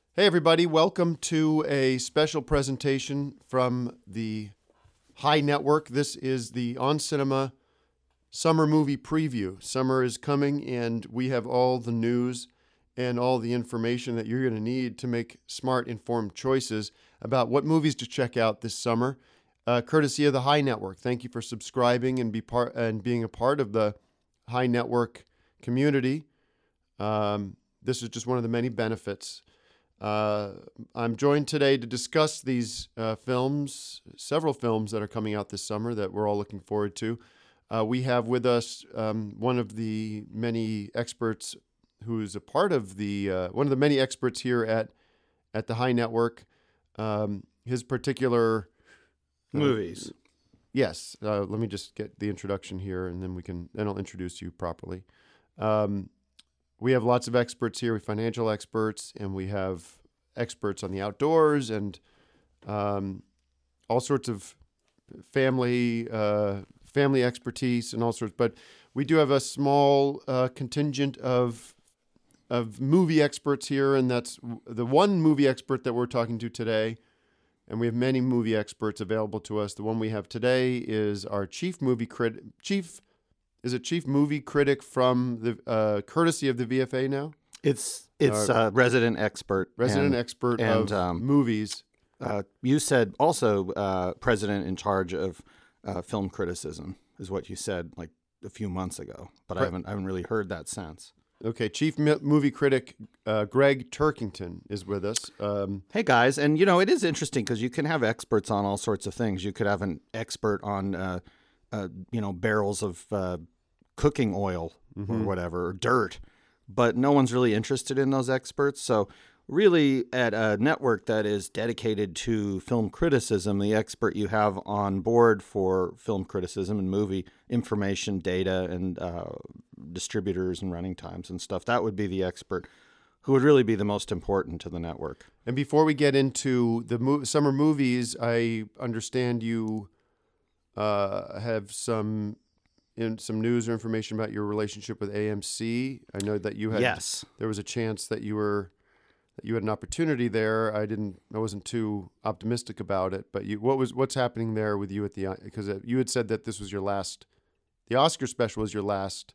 Hey, everybody, welcome to a special presentation from the High Network. This is the On Cinema Summer Movie Preview. Summer is coming, and we have all the news and all the information that you're going to need to make smart, informed choices about what movies to check out this summer, courtesy of the High Network. Thank you for subscribing and being a part of the High Network community. This is just one of the many benefits. I'm joined today to discuss these films, several films that are coming out this summer that we're all looking forward to. We have with us one of the many experts who's a part of one of the many experts here at the High Network. His particular movies. Yes. Let me just get the introduction here, and then I'll introduce you properly. We have lots of experts here. We have financial experts, and we have experts on the outdoors, and all sorts of family expertise and all sorts. But we do have a small contingent of movie experts here, and that's the one movie expert that we're talking to today. And we have many movie experts available to us. The one we have today is our chief movie critic from the courtesy of the VFA now? It's resident expert. Expert of movies. You said also president in charge of film criticism is what you said like a few months ago, but I haven't really heard that since. Okay, chief movie critic Greg Turkington is with us. Hey guys, and it is interesting because you can have experts on all sorts of things. You could have an expert on barrels of cooking oil or whatever, or dirt, but no one's really interested in those experts. So really at a network that is dedicated to film criticism, the expert you have on board for film criticism and movie information, data, and distributors and running times and stuff, that would be the expert who would really be the most important to the network. And before we get into the summer movies, I understand you have some news or information about your relationship with AMC. I know that you had there was a chance that you had an opportunity there. I wasn't too optimistic about it, but what's happening there with you because you had said that this was the Oscar special was your last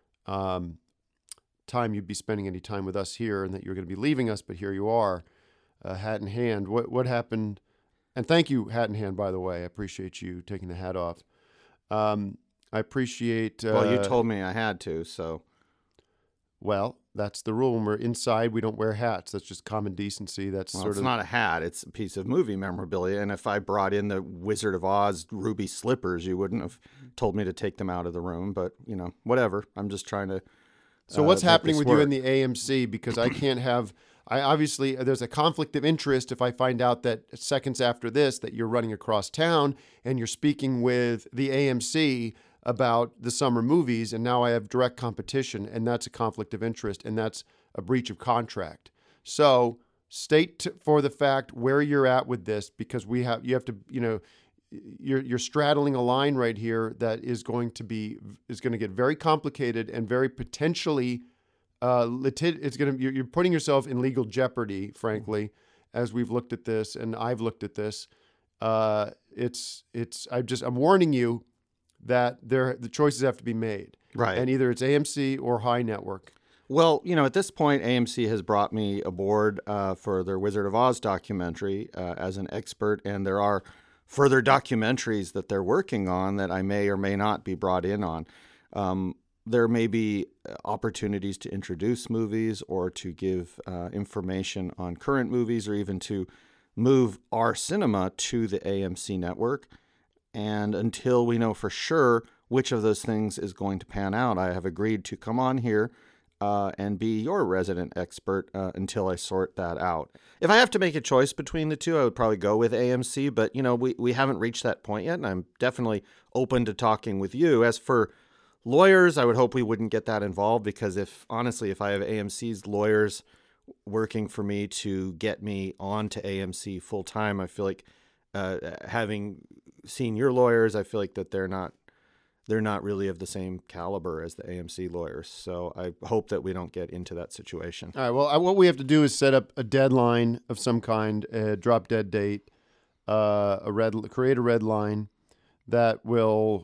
time you'd be spending any time with us here, and that you're going to be leaving us, but here you are, hat in hand. What happened? And thank you, hat in hand, by the way. I appreciate you taking the hat off. I appreciate... well, you told me I had to, so... Well, that's the rule. When we're inside, we don't wear hats. That's just common decency. It's not a hat. It's a piece of movie memorabilia. And if I brought in the Wizard of Oz ruby slippers, you wouldn't have told me to take them out of the room. But, whatever. I'm just trying to... So what's happening with you in the AMC? Because I can't have... obviously, there's a conflict of interest if I find out that seconds after this that you're running across town and you're speaking with the AMC about the summer movies, and now I have direct competition, and that's a conflict of interest, and that's a breach of contract. So state for the fact where you're at with this, because you're straddling a line right here that is going to get very complicated and very potentially you're putting yourself in legal jeopardy, frankly, as we've looked at this and I've looked at this. I'm warning you that the choices have to be made. Right. And either it's AMC or High Network. Well, at this point, AMC has brought me aboard for their Wizard of Oz documentary as an expert, and there are further documentaries that they're working on that I may or may not be brought in on. There may be opportunities to introduce movies or to give information on current movies, or even to move our cinema to the AMC network. And until we know for sure which of those things is going to pan out, I have agreed to come on here and be your resident expert until I sort that out. If I have to make a choice between the two, I would probably go with AMC, but we haven't reached that point yet, and I'm definitely open to talking with you. As for lawyers, I would hope we wouldn't get that involved, because if I have AMC's lawyers working for me to get me onto AMC full time, I feel like having seen your lawyers, I feel like that they're not they're not really of the same caliber as the AMC lawyers. So I hope that we don't get into that situation. All right. Well, what we have to do is set up a deadline of some kind, a drop dead date, create a red line that will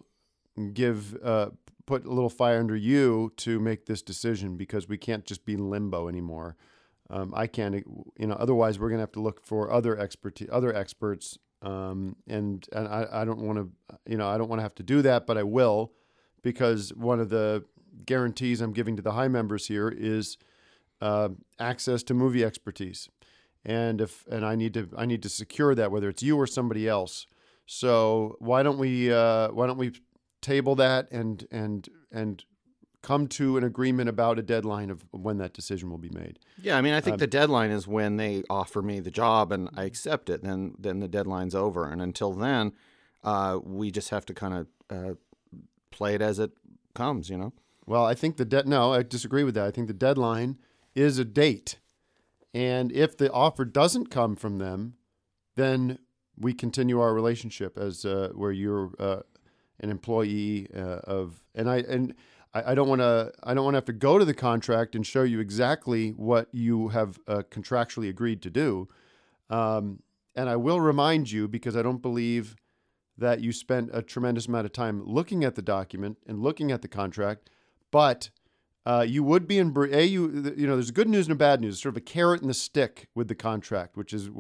put a little fire under you to make this decision, because we can't just be in limbo anymore. I can't, otherwise we're going to have to look for other experts. And I don't want to, I don't want to have to do that, but I will, because one of the guarantees I'm giving to the high members here is access to movie expertise, and I need to secure that, whether it's you or somebody else. So why don't we table that and come to an agreement about a deadline of when that decision will be made? Yeah, I mean, I think the deadline is when they offer me the job and I accept it. Then the deadline's over, and until then, we just have to kind of play it as it comes. Well, I think no, I disagree with that. I think the deadline is a date, and if the offer doesn't come from them, then we continue our relationship as where you're an employee of, and I don't want to have to go to the contract and show you exactly what you have contractually agreed to do. And I will remind you, because I don't believe that you spent a tremendous amount of time looking at the document and looking at the contract, but you would be there's good news and bad news, sort of a carrot and the stick with the contract, which is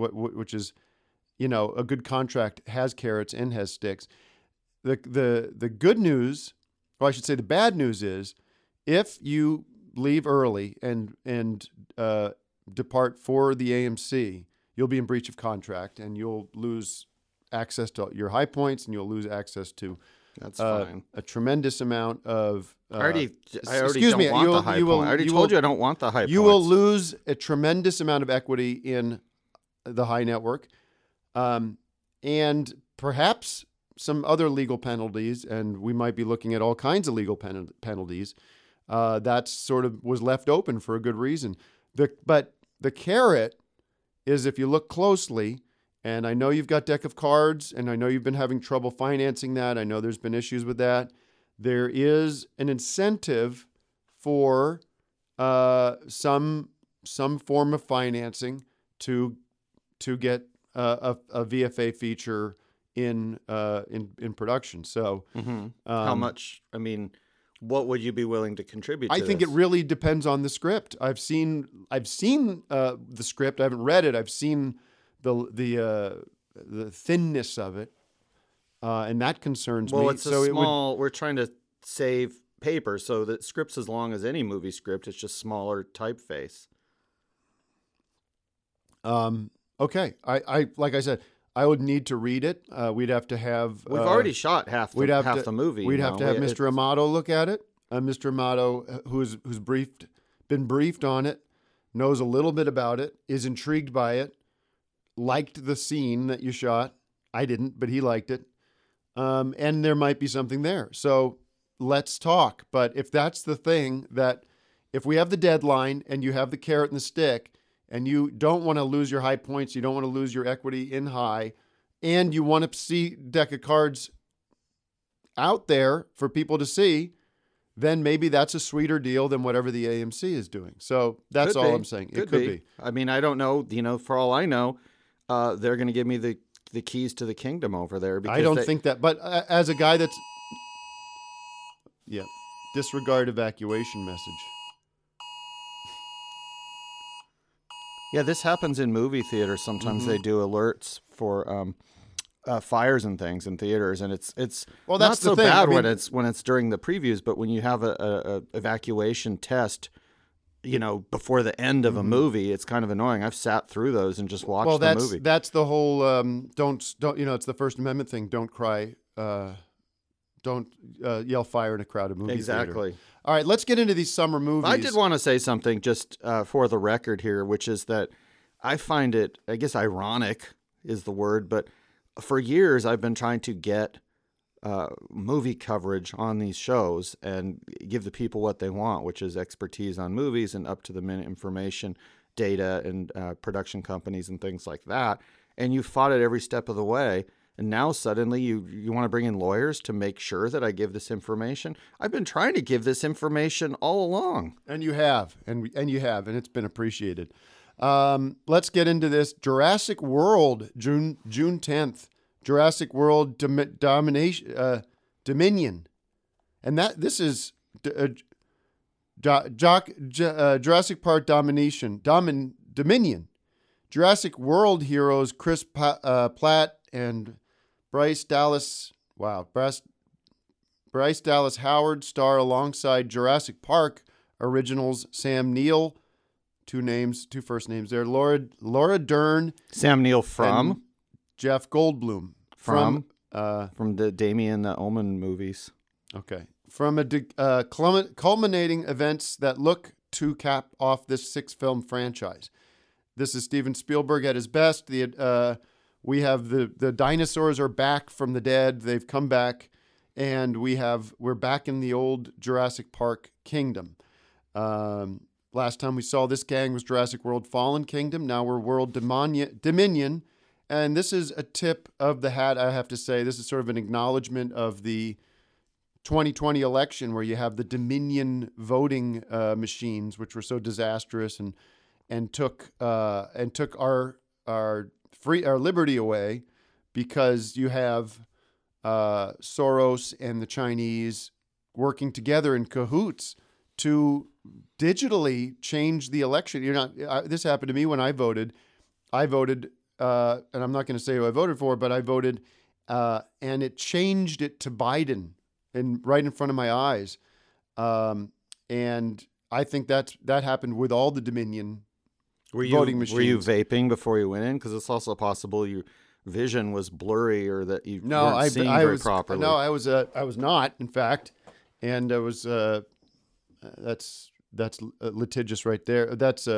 a good contract has carrots and has sticks. The good news, or I should say the bad news, is if you leave early and depart for the AMC, you'll be in breach of contract, and you'll lose access to your high points, and you'll lose access to That's fine. A tremendous amount of. I already don't want the high point. I already told you I don't want the high points. You will lose a tremendous amount of equity in the high network, and perhaps some other legal penalties, and we might be looking at all kinds of legal penalties. That sort of was left open for a good reason. But the carrot is, if you look closely, and I know you've got Deck of Cards, and I know you've been having trouble financing that. I know there's been issues with that. There is an incentive for some form of financing to get a VFA feature in production. So how much? I mean, what would you be willing to contribute? I think it really depends on the script. I've seen the script. I haven't read it. I've seen the thinness of it, and that concerns me. Well, it's we're trying to save paper, so the script's as long as any movie script. It's just smaller typeface. Okay. I like I said, I would need to read it. We'd have to have. We've already shot half the movie. We'd have to have Mr. Amato look at it. Mr. Amato, who's been briefed on it, knows a little bit about it, is intrigued by it, liked the scene that you shot. I didn't, but he liked it. And there might be something there. So let's talk. But if that's the thing, that if we have the deadline and you have the carrot and the stick, and you don't want to lose your high points, you don't want to lose your equity in high, and you want to see Deck of Cards out there for people to see, then maybe that's a sweeter deal than whatever the AMC is doing. So that's all I'm saying. It could be. I mean, I don't know. For all I know, they're going to give me the keys to the kingdom over there. I don't think that. But as a guy that's... Yeah. Disregard evacuation message. Yeah, this happens in movie theaters. Sometimes they do alerts for fires and things in theaters, and it's well, not that's so the thing. bad when it's during the previews, but when you have a evacuation test, before the end of a movie, it's kind of annoying. I've sat through those and just watched the movie. That's the whole don't it's the First Amendment thing. Don't cry. Don't yell fire in a crowded movie theater. Exactly. All right, let's get into these summer movies. I did want to say something just for the record here, which is that I find it, I guess ironic is the word, but for years I've been trying to get movie coverage on these shows and give the people what they want, which is expertise on movies and up-to-the-minute information, data, and production companies and things like that. And you fought it every step of the way. And now suddenly you want to bring in lawyers to make sure that I give this information? I've been trying to give this information all along. And you have, and you have, and it's been appreciated. Let's get into this. Jurassic World, June 10th. Jurassic World Dominion, and this is Jurassic Park Dominion. Jurassic World heroes Chris Pratt and Bryce Dallas. Wow, Bryce Dallas Howard star alongside Jurassic Park originals Sam Neill, two first names there. Laura Dern. Sam Neill from Jeff Goldblum from the Damien Ullman movies. Okay, from culminating events that look to cap off this 6-film franchise. This is Steven Spielberg at his best. We have the dinosaurs are back from the dead. They've come back, and we're back in the old Jurassic Park kingdom. Last time we saw this gang was Jurassic World Fallen Kingdom. Now we're World Dominion. And this is a tip of the hat, I have to say. This is sort of an acknowledgement of the 2020 election where you have the Dominion voting machines, which were so disastrous and took our liberty away, because you have Soros and the Chinese working together in cahoots to digitally change the election. This happened to me when I voted. And I'm not going to say who I voted for, but I voted, and it changed it to Biden, right in front of my eyes. And I think that happened with all the Dominion voting machines. Were you vaping before you went in? Because it's also possible your vision was blurry, or that you weren't seeing very properly. No, I was not, in fact, and I was. That's litigious right there. That's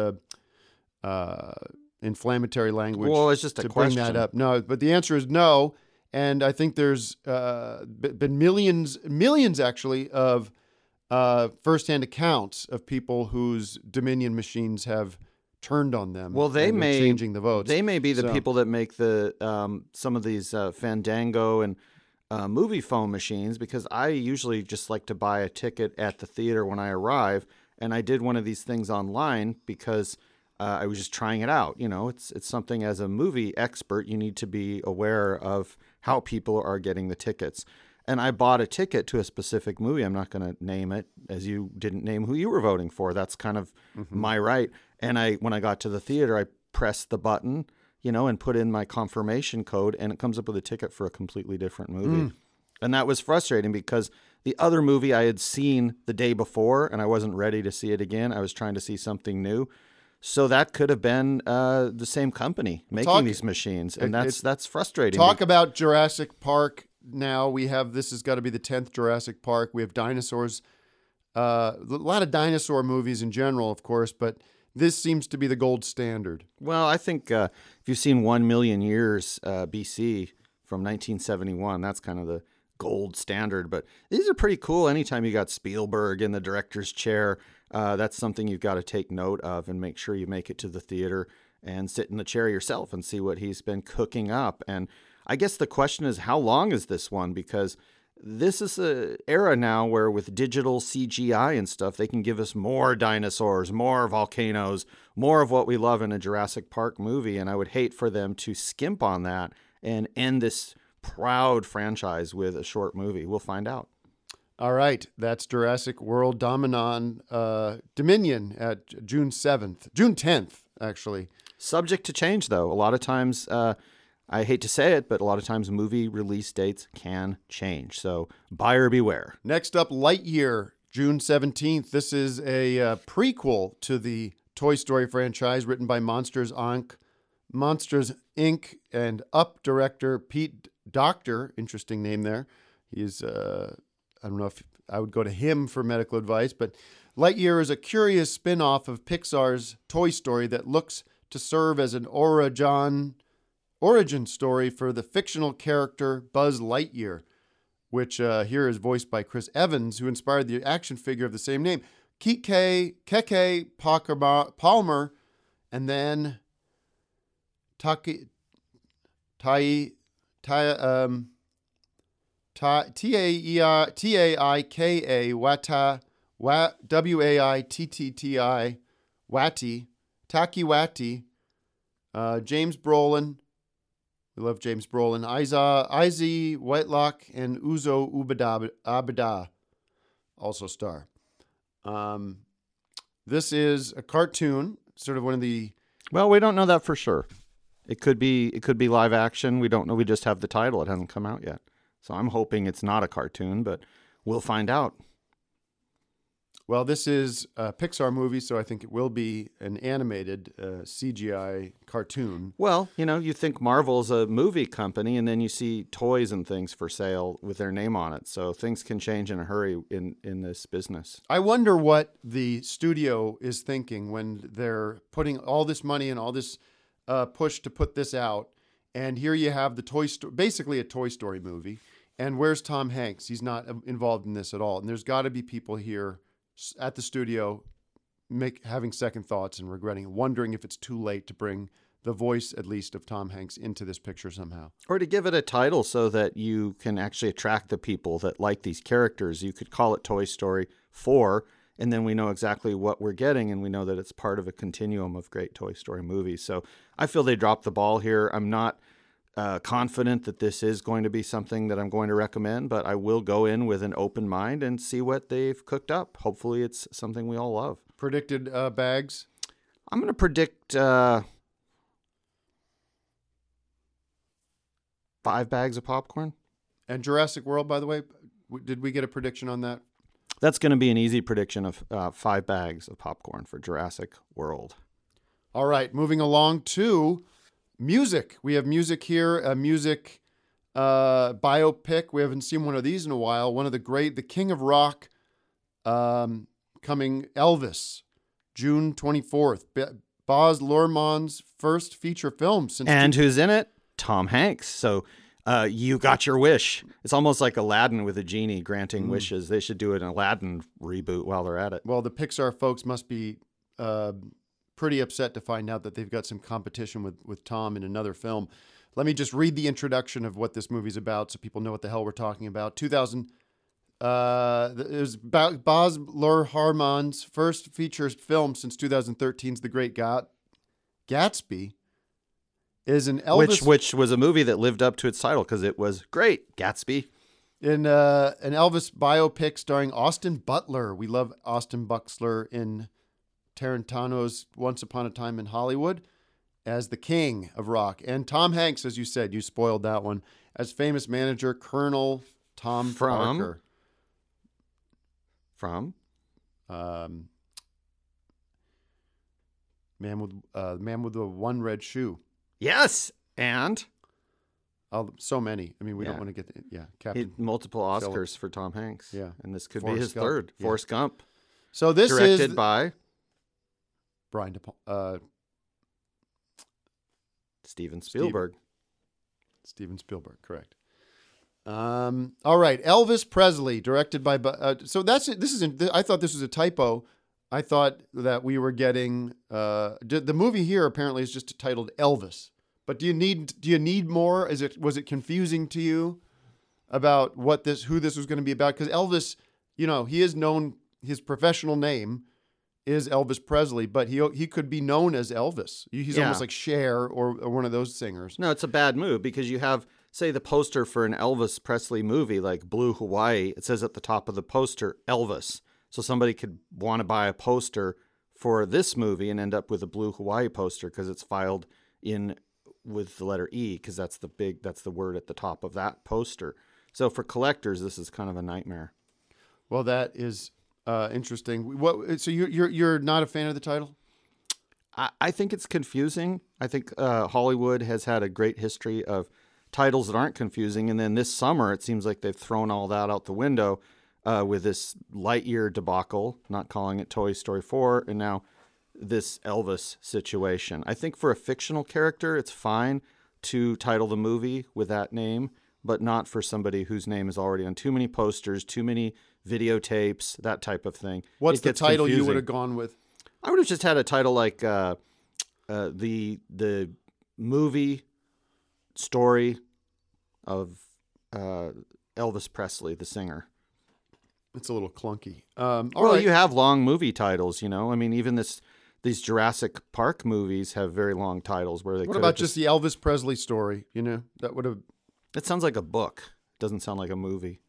inflammatory language. Well, it's just a question. Bring that up. No, but the answer is no. And I think there's been millions actually of firsthand accounts of people whose Dominion machines have turned on them. Well, changing the votes. They may be the people that make the some of these Fandango and movie phone machines, because I usually just like to buy a ticket at the theater when I arrive, and I did one of these things online because I was just trying it out. It's something, as a movie expert, you need to be aware of how people are getting the tickets. And I bought a ticket to a specific movie. I'm not going to name it, as you didn't name who you were voting for. That's kind of my right. And when I got to the theater, I pressed the button, and put in my confirmation code, and it comes up with a ticket for a completely different movie. And that was frustrating, because the other movie I had seen the day before, and I wasn't ready to see it again. I was trying to see something new. So that could have been the same company making these machines, and that's frustrating. Talk about Jurassic Park. Now this has got to be the 10th Jurassic Park. We have dinosaurs, a lot of dinosaur movies in general, of course, but this seems to be the gold standard. Well, I think if you've seen 1 million years BC from 1971, that's kind of the gold standard. But these are pretty cool. Anytime you got Spielberg in the director's chair, that's something you've got to take note of and make sure you make it to the theater and sit in the chair yourself and see what he's been cooking up. And I guess the question is, how long is this one? Because this is an era now where with digital CGI and stuff, they can give us more dinosaurs, more volcanoes, more of what we love in a Jurassic Park movie. And I would hate for them to skimp on that and end this proud franchise with a short movie. We'll find out. All right. That's Jurassic World Dominion at June 10th, actually. Subject to change, though. A lot of times, I hate to say it, but a lot of times movie release dates can change. So buyer beware. Next up, Lightyear, June 17th. This is a prequel to the Toy Story franchise, written by Monsters, Inc. and Up director Pete Docter. Interesting name there. He's, I don't know if I would go to him for medical advice, but Lightyear is a curious spin-off of Pixar's Toy Story that looks to serve as an origin story for the fictional character Buzz Lightyear, which here is voiced by Chris Evans, who inspired the action figure of the same name. Keke Palmer, and then Taika Taika Waititi, James Brolin. We love James Brolin. Izzy Whitelock and Uzo Abada also star. This is a cartoon, sort of one of the. Well, we don't know that for sure. It could be live action. We don't know. We just have the title. It hasn't come out yet. So I'm hoping it's not a cartoon, but we'll find out. Well, this is a Pixar movie, so I think it will be an animated CGI cartoon. Well, you think Marvel's a movie company, and then you see toys and things for sale with their name on it. So things can change in a hurry in this business. I wonder what the studio is thinking when they're putting all this money and all this push to put this out. And here you have the basically a Toy Story movie. And where's Tom Hanks? He's not involved in this at all. And there's got to be people here at the studio having second thoughts and regretting, wondering if it's too late to bring the voice, at least, of Tom Hanks into this picture somehow. Or to give it a title so that you can actually attract the people that like these characters. You could call it Toy Story 4, and then we know exactly what we're getting, and we know that it's part of a continuum of great Toy Story movies. So I feel they dropped the ball here. I'm not confident that this is going to be something that I'm going to recommend, but I will go in with an open mind and see what they've cooked up. Hopefully it's something we all love. Predicted bags? I'm going to predict 5 bags of popcorn. And Jurassic World, by the way, did we get a prediction on that? That's going to be an easy prediction of 5 bags of popcorn for Jurassic World. All right, moving along to music. We have music here, a music biopic. We haven't seen one of these in a while. One of the king of rock, coming, Elvis, June 24th. Baz Luhrmann's first feature film since. And who's in it? Tom Hanks. So you got your wish. It's almost like Aladdin with a genie granting wishes. They should do an Aladdin reboot while they're at it. Well, the Pixar folks must be pretty upset to find out that they've got some competition with Tom in another film. Let me just read the introduction of what this movie's about so people know what the hell we're talking about. It was about Baz Luhrmann's first feature film since 2013's The Great Gatsby. Is an Elvis, which was a movie that lived up to its title because it was great, Gatsby. In an Elvis biopic starring Austin Butler. We love Austin Butler in Tarantino's Once Upon a Time in Hollywood as the king of rock. And Tom Hanks, as you said, you spoiled that one, as famous manager Colonel Tom Parker. From? Man with the one red shoe. Yes, and? So many. I mean, we don't want to get... Captain. Multiple Oscars for Tom Hanks. Yeah. And this could Forrest be his Gump. third. Yeah. Forrest Gump. So this directed is... by... Brian De Steven Spielberg. Steven Spielberg, correct. All right, Elvis Presley, directed by. So that's it. I thought this was a typo. I thought that we were getting the movie here. Apparently, is just titled Elvis. But do you need more? Was it confusing to you about who this was going to be about? Because Elvis, he is known. His professional name is Elvis Presley, but he could be known as Elvis. He's almost like Cher or one of those singers. No, it's a bad move because you have, say, the poster for an Elvis Presley movie like Blue Hawaii. It says at the top of the poster, Elvis. So somebody could want to buy a poster for this movie and end up with a Blue Hawaii poster because it's filed in with the letter E because that's the word at the top of that poster. So for collectors, this is kind of a nightmare. Well, that is interesting. So you're not a fan of the title? I think it's confusing. I think Hollywood has had a great history of titles that aren't confusing, and then this summer it seems like they've thrown all that out the window with this Lightyear debacle, not calling it Toy Story 4, and now this Elvis situation. I think for a fictional character, it's fine to title the movie with that name, but not for somebody whose name is already on too many posters, too many videotapes, that type of thing. What's the title confusing. You would have gone with? I would have just had a title like the movie story of Elvis Presley, the singer. It's a little clunky. You have long movie titles, you know. I mean, even these Jurassic Park movies have very long titles where they. What about just the Elvis Presley story? You know, that would have. It sounds like a book. It doesn't sound like a movie.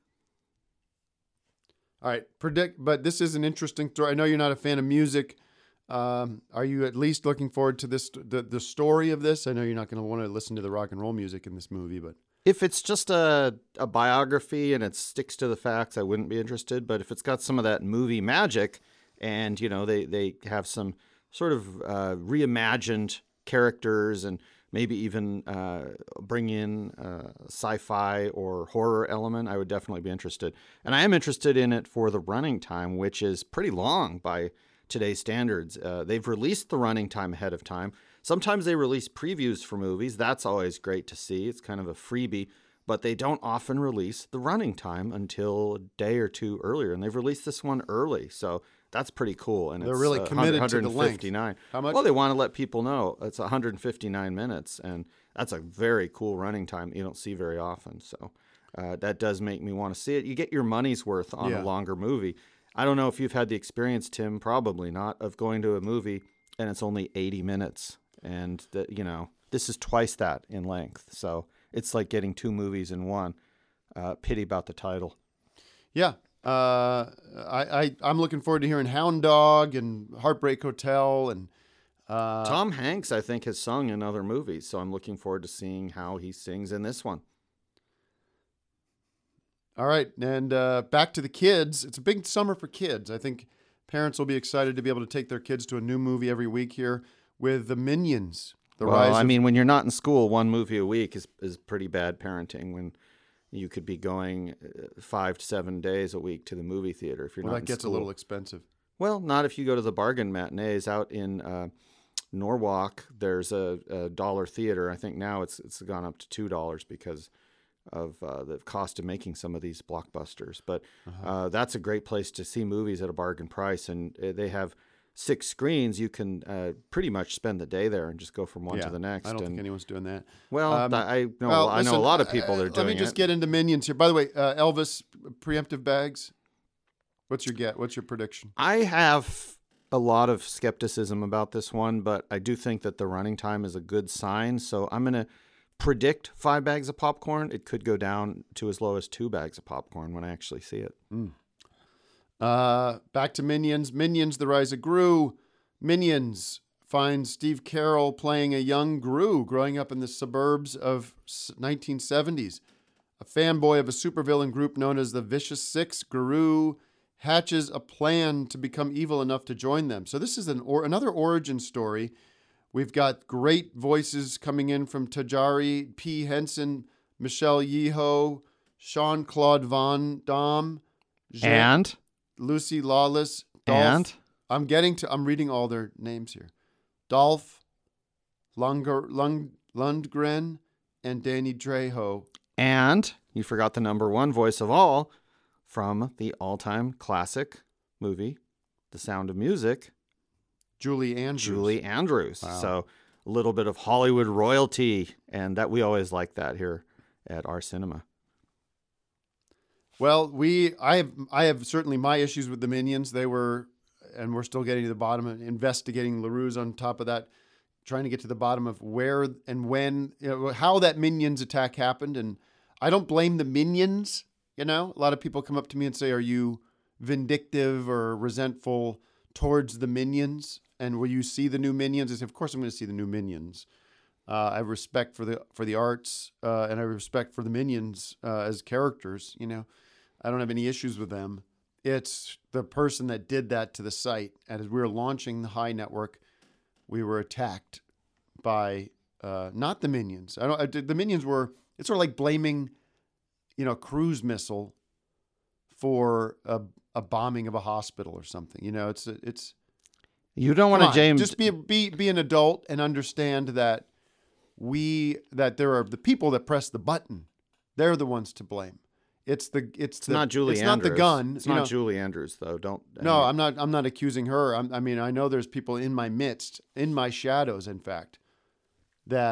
All right, but this is an interesting story. I know you're not a fan of music. Are you at least looking forward to this, the story of this? I know you're not going to want to listen to the rock and roll music in this movie, but if it's just a biography and it sticks to the facts, I wouldn't be interested. But if it's got some of that movie magic, and you know they have some sort of reimagined characters and maybe even bring in sci-fi or horror element, I would definitely be interested. And I am interested in it for the running time, which is pretty long by today's standards. They've released the running time ahead of time. Sometimes they release previews for movies. That's always great to see. It's kind of a freebie, but they don't often release the running time until a day or two earlier. And they've released this one early, so that's pretty cool. And they're really committed to the length. How much? Well, they want to let people know it's 159 minutes, and that's a very cool running time that you don't see very often. So that does make me want to see it. You get your money's worth on a longer movie. I don't know if you've had the experience, Tim, probably not, of going to a movie and it's only 80 minutes. And, this is twice that in length. So it's like getting two movies in one. Pity about the title. Yeah. I'm looking forward to hearing Hound Dog and Heartbreak Hotel. And Tom Hanks, I think, has sung in other movies. So I'm looking forward to seeing how he sings in this one. All right. And back to the kids. It's a big summer for kids. I think parents will be excited to be able to take their kids to a new movie every week here with the Minions. When you're not in school, one movie a week is pretty bad parenting when you could be going 5 to 7 days a week to the movie theater if you're not in school. That gets a little expensive. Well, not if you go to the bargain matinees out in Norwalk. There's a dollar theater. I think now it's gone up to $2 because of the cost of making some of these blockbusters. But that's a great place to see movies at a bargain price. And they have 6 screens. You can pretty much spend the day there and just go from one to the next. I don't think anyone's doing that. Well, I know a lot of people that are doing it. Let me just get into Minions here. By the way, Elvis, preemptive bags. What's your prediction? I have a lot of skepticism about this one, but I do think that the running time is a good sign. So I'm going to predict 5 bags of popcorn. It could go down to as low as 2 bags of popcorn when I actually see it. Back to Minions. Minions, The Rise of Gru. Minions finds Steve Carell playing a young Gru growing up in the suburbs of 1970s. A fanboy of a supervillain group known as the Vicious Six, Gru hatches a plan to become evil enough to join them. So this is another origin story. We've got great voices coming in from Taraji P. Henson, Michelle Yeoh, Jean-Claude Van Damme, and Lucy Lawless, Dolph. I'm reading all their names here. Dolph Lundgren and Danny Trejo. And you forgot the number one voice of all from the all-time classic movie, The Sound of Music, Julie Andrews. Wow. So a little bit of Hollywood royalty, and that we always like that here at our cinema. Well, I have certainly my issues with the Minions. We're still getting to the bottom and investigating LaRue's on top of that, trying to get to the bottom of where and when, how that Minions attack happened. And I don't blame the Minions. A lot of people come up to me and say, "Are you vindictive or resentful towards the Minions? And will you see the new Minions?" I say, "Of course I'm going to see the new Minions." I have respect for the arts, and I have respect for the Minions as characters. I don't have any issues with them. It's the person that did that to the site. And as we were launching the High Network, we were attacked by not the Minions. The Minions were. It's sort of like blaming, a cruise missile for a bombing of a hospital or something. It's. You don't want to, James. Just be an adult and understand that there are the people that press the button. They're the ones to blame. It's not Julie Andrews. It's not the gun. It's not Julie Andrews, though. No, I'm not accusing her. I know there's people in my midst, in my shadows, in fact, that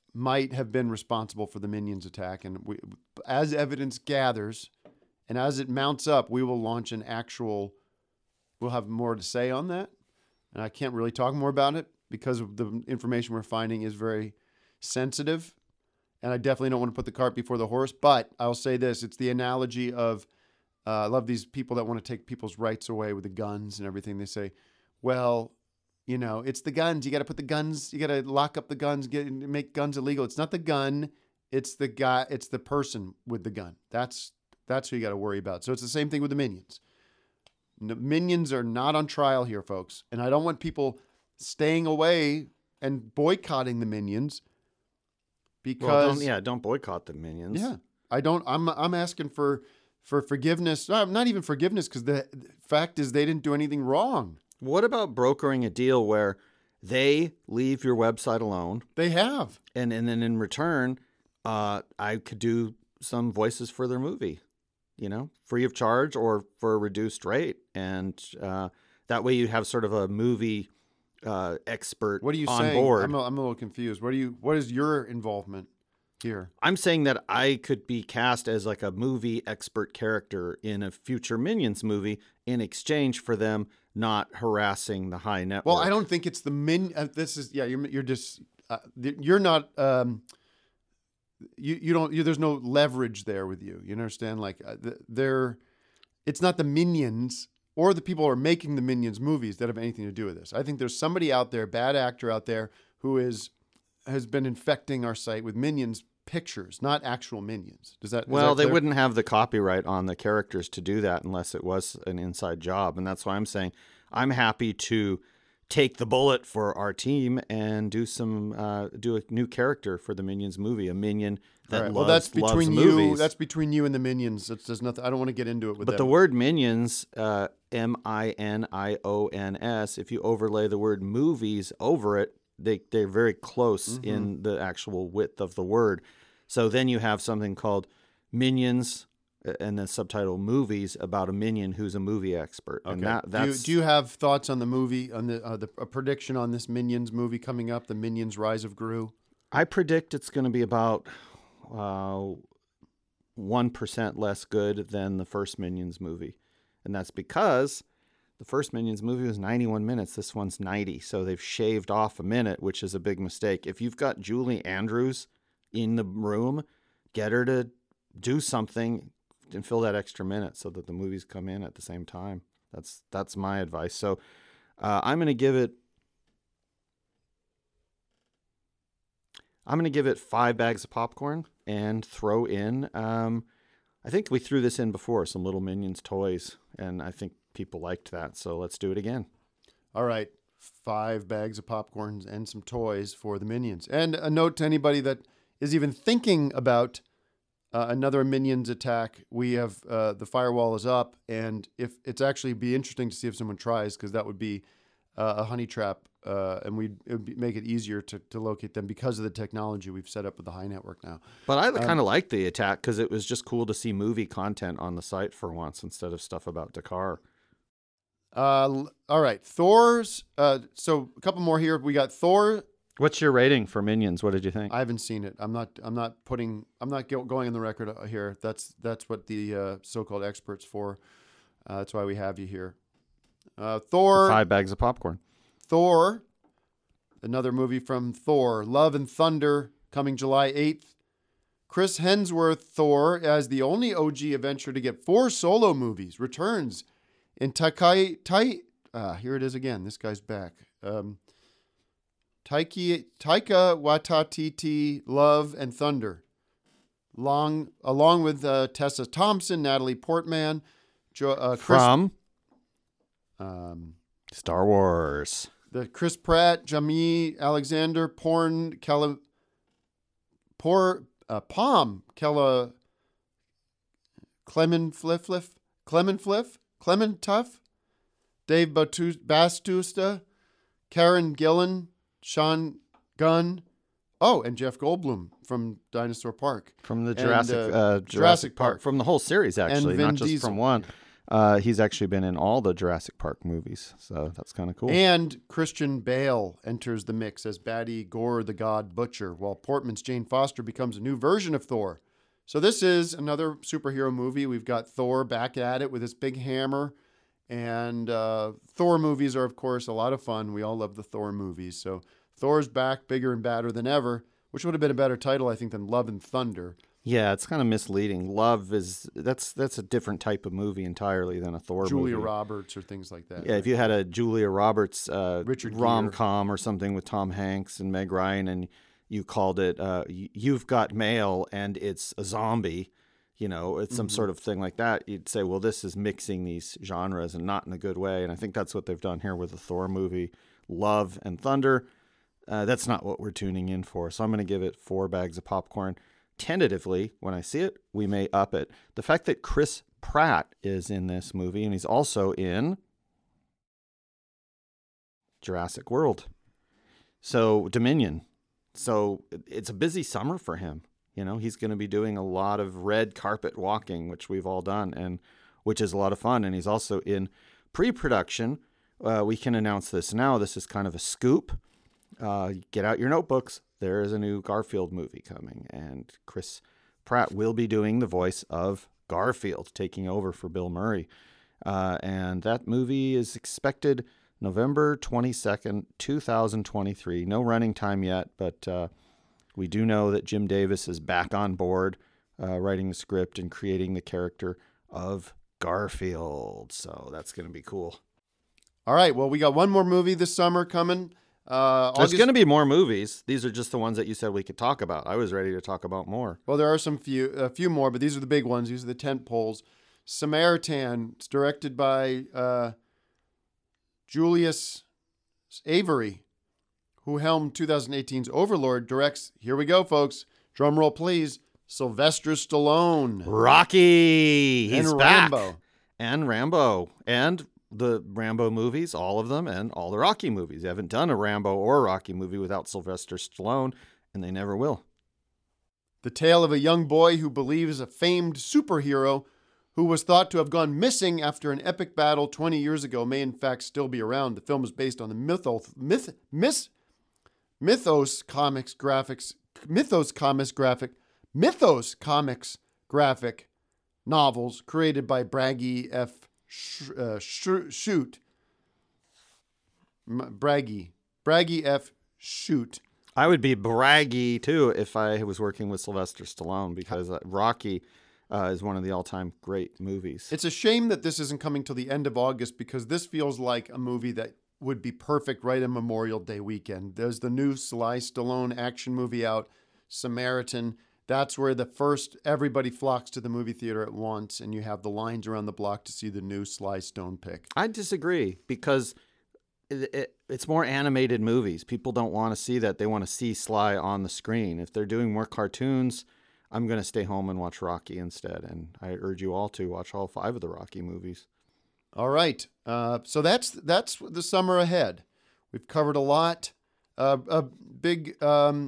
might have been responsible for the Minions attack. And as evidence gathers and as it mounts up, we will launch we'll have more to say on that. And I can't really talk more about it because of the information we're finding is very sensitive. And I definitely don't want to put the cart before the horse. But I'll say this. It's the analogy of, I love these people that want to take people's rights away with the guns and everything. They say, well, it's the guns. You got to put the guns. You got to lock up the guns. Make guns illegal. It's not the gun. It's the guy. It's the person with the gun. That's who you got to worry about. So it's the same thing with the Minions. The Minions are not on trial here, folks. And I don't want people staying away and boycotting the Minions because don't boycott the Minions. Yeah, I don't. I'm asking for forgiveness. Not even forgiveness, because the fact is they didn't do anything wrong. What about brokering a deal where they leave your website alone? They have. And then in return, I could do some voices for their movie, free of charge or for a reduced rate. And that way you have sort of a movie expert what are you on saying? board. I'm a little confused. What is your involvement here? I'm saying that I could be cast as like a movie expert character in a future Minions movie in exchange for them not harassing the high network. Well, I don't think it's the this is you're just you're not you don't there's no leverage there with you. You understand? Like it's not the Minions or the people who are making the Minions movies that have anything to do with this. I think there's somebody out there, bad actor out there, who has been infecting our site with Minions pictures, not actual Minions. They wouldn't have the copyright on the characters to do that unless it was an inside job. And that's why I'm saying I'm happy to take the bullet for our team and do a new character for the Minions movie, a Minion that loves movies. That's between you and the Minions. There's nothing. I don't want to get into it with that. But the word Minions, Minions, if you overlay the word movies over it, they're very close in the actual width of the word. So then you have something called Minions and the subtitle movies about a minion who's a movie expert. Okay. And that's... Do you have thoughts on the movie, on a prediction on this Minions movie coming up, the Minions Rise of Gru? I predict it's going to be about 1% less good than the first Minions movie. And that's because the first Minions movie was 91 minutes. This one's 90. So they've shaved off a minute, which is a big mistake. If you've got Julie Andrews in the room, get her to do something and fill that extra minute so that the movies come in at the same time. That's my advice. So I'm going to give it 5 bags of popcorn and throw in, I think we threw this in before, some Little Minions toys, and I think people liked that, so let's do it again. All right, 5 bags of popcorn and some toys for the Minions. And a note to anybody that is even thinking about another Minions attack, we have the firewall is up, and if it's actually be interesting to see if someone tries, because that would be a honey trap, and it would make it easier to locate them because of the technology we've set up with the high network now. But I kind of liked the attack because it was just cool to see movie content on the site for once instead of stuff about Dakar. All right, Thor's. So a couple more here. We got Thor. What's your rating for Minions? What did you think? I haven't seen it. I'm not going on the record here. That's what the so-called experts for. That's why we have you here. Thor. 5 bags of popcorn. Thor. Another movie from Thor. Love and Thunder, coming July 8th. Chris Hemsworth Thor, as the only OG Avenger to get 4 solo movies, returns in here it is again. This guy's back. Taika Waititi, Love and Thunder. Along with Tessa Thompson, Natalie Portman, from Star Wars. The Chris Pratt, Jamie Alexander, Palm Kella, Clement Tuff, Dave Bastusta, Karen Gillan, Sean Gunn, and Jeff Goldblum from Dinosaur Park. From the Jurassic Park. From the whole series, actually, not just from one. He's actually been in all the Jurassic Park movies, so that's kind of cool. And Christian Bale enters the mix as baddie Gore the God Butcher, while Portman's Jane Foster becomes a new version of Thor. So this is another superhero movie. We've got Thor back at it with his big hammer. And Thor movies are, of course, a lot of fun. We all love the Thor movies. So Thor's back, bigger and badder than ever, which would have been a better title, I think, than Love and Thunder. Yeah, it's kind of misleading. Love that's a different type of movie entirely than a Thor movie. Julia Roberts or things like that. Yeah, if you had a Julia Roberts Richard rom-com or something with Tom Hanks and Meg Ryan, and you called it You've Got Mail, and it's a zombie, it's some sort of thing like that, you'd say, well, this is mixing these genres and not in a good way. And I think that's what they've done here with the Thor movie, Love and Thunder. That's not what we're tuning in for. So I'm going to give it 4 bags of popcorn. Tentatively, when I see it, we may up it. The fact that Chris Pratt is in this movie, and he's also in Jurassic World. So Dominion. So it's a busy summer for him. He's going to be doing a lot of red carpet walking, which we've all done, and which is a lot of fun. And he's also in pre-production. We can announce this now. This is kind of a scoop. Get out your notebooks. There is a new Garfield movie coming, and Chris Pratt will be doing the voice of Garfield, taking over for Bill Murray. And that movie is expected November 22nd, 2023. No running time yet, but we do know that Jim Davis is back on board writing the script and creating the character of Garfield. So that's going to be cool. All right, well, we got one more movie this summer coming. There's going to be more movies. These are just the ones that you said we could talk about. I was ready to talk about more. Well, there are a few more, but these are the big ones. These are the tent poles. Samaritan, it's directed by Julius Avery, who helmed 2018's Overlord, directs, here we go, folks, drum roll please, Sylvester Stallone. Rocky! He's and back. Rambo. And Rambo. And the Rambo movies, all of them, and all the Rocky movies. They haven't done a Rambo or Rocky movie without Sylvester Stallone, and they never will. The tale of a young boy who believes a famed superhero who was thought to have gone missing after an epic battle 20 years ago may in fact still be around. The film is based on the Mythos Comics graphic novels created by Braggy F. Braggy F. Shoot. I would be braggy too if I was working with Sylvester Stallone, because Rocky is one of the all-time great movies. It's a shame that this isn't coming till the end of August, because this feels like a movie that would be perfect right in Memorial Day weekend. There's the new Sly Stallone action movie out, Samaritan. That's where everybody flocks to the movie theater at once, and you have the lines around the block to see the new Sly Stone pick. I disagree, because it's more animated movies. People don't want to see that. They want to see Sly on the screen. If they're doing more cartoons, I'm going to stay home and watch Rocky instead. And I urge you all to watch all 5 of the Rocky movies. All right. So that's the summer ahead. We've covered a lot. A big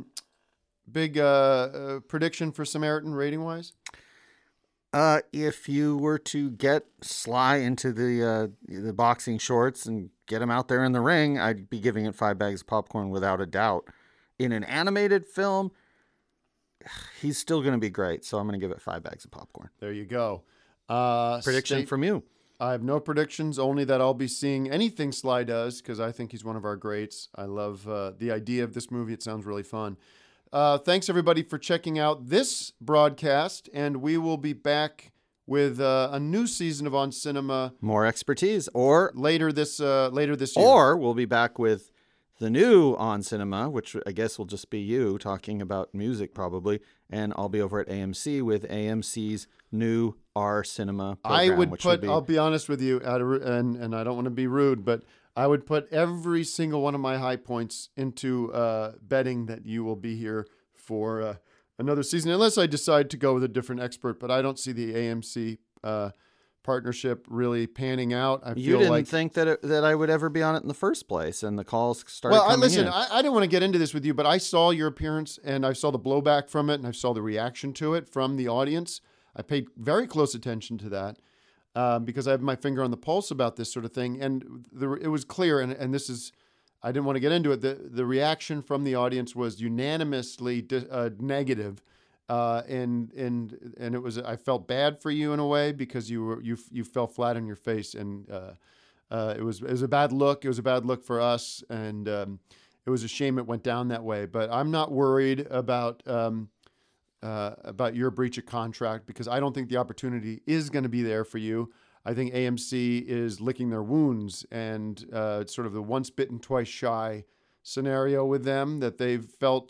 prediction for Samaritan rating-wise? If you were to get Sly into the boxing shorts and get him out there in the ring, I'd be giving it 5 bags of popcorn without a doubt. In an animated film, he's still going to be great, so I'm going to give it 5 bags of popcorn. There you go. Prediction from you? I have no predictions, only that I'll be seeing anything Sly does, because I think he's one of our greats. I love the idea of this movie. It sounds really fun. Thanks, everybody, for checking out this broadcast, and we will be back with a new season of On Cinema. More expertise, or later this year. Or we'll be back with the new On Cinema, which I guess will just be you talking about music probably, and I'll be over at AMC with AMC's new R Cinema program. I'll be honest with you, and I don't want to be rude, but I would put every single one of my high points into betting that you will be here for another season, unless I decide to go with a different expert. But I don't see the AMC partnership really panning out. You didn't think that I would ever be on it in the first place, and the calls started coming in. I didn't want to get into this with you, but I saw your appearance, and I saw the blowback from it, and I saw the reaction to it from the audience. I paid very close attention to that. because I have my finger on the pulse about this sort of thing. And it was clear, and this is, I didn't want to get into it. The reaction from the audience was unanimously negative, and it was, I felt bad for you in a way because you fell flat on your face, and it was a bad look. It was a bad look for us, and it was a shame it went down that way. But I'm not worried about your breach of contract, because I don't think the opportunity is going to be there for you. I think AMC is licking their wounds, and sort of the once bitten, twice shy scenario with them, that they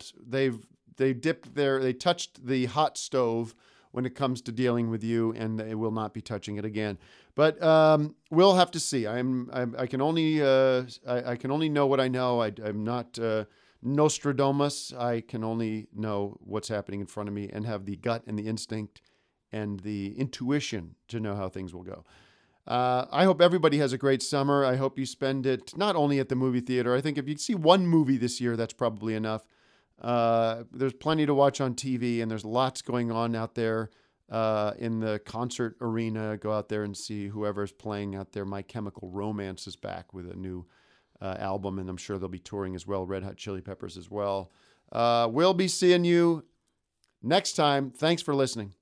touched the hot stove when it comes to dealing with you, and they will not be touching it again. But we'll have to see. I can only know what I know. I'm not Nostradamus. I can only know what's happening in front of me and have the gut and the instinct and the intuition to know how things will go. I hope everybody has a great summer. I hope you spend it not only at the movie theater. I think if you see one movie this year, that's probably enough. There's plenty to watch on TV, and there's lots going on out there in the concert arena. Go out there and see whoever's playing out there. My Chemical Romance is back with a new album, and I'm sure they'll be touring as well. Red Hot Chili Peppers as well. We'll be seeing you next time. Thanks for listening.